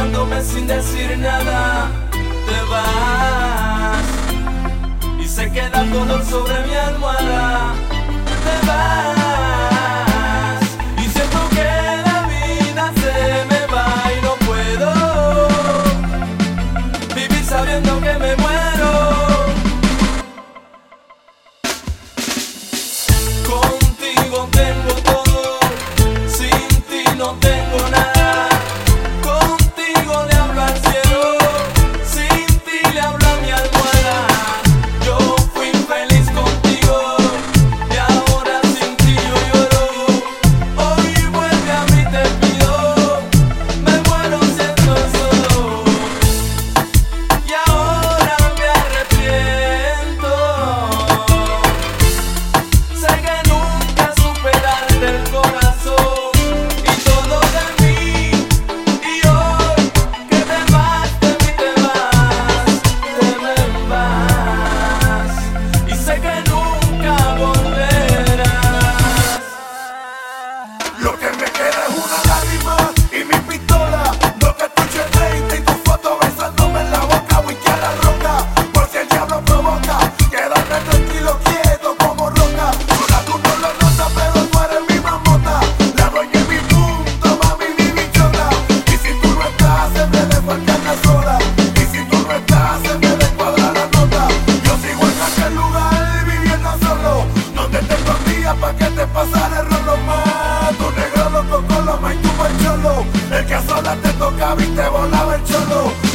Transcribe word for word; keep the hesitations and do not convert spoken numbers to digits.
mirándome sin decir nada, te vas y se queda todo sobre mi almohada. Te vas y siento que la vida se me va y no puedo vivir sabiendo que me muero. Contigo tengo todo, sin ti no tengo nada. Contigo le hablo al cielo, sin ti le hablo a mi almohada. Yo fui infeliz contigo y ahora sin ti yo lloro. Hoy vuelve a mí, te pido, me muero siendo solo. Y ahora me arrepiento, sé que nunca supe darte el corazón y todo de mí. Y hoy que te vas, de mí te vas, te me vas y sé que nunca volverás. Lo que me queda es una lágrima y mi pistola. No te escucho el treinta y tu foto besándome en la boca. Whisky a la roca, por si el diablo provoca. Quedarme tranquilo, quieto como roca. Ahora tú no lo notas, pero tú eres mi mamota. La dueña en mi punto, mami, mi bichota. Y si tú no estás, se me desfalcan las horas. Y si tú no estás, se me descuadra la nota. Yo sigo en aquel lugar viviendo solo, donde te escondías pa' que te pasara el rolo más. Tu negro loco con lo más y tu cholo. El que a solas te tocaba y te volaba el cholo.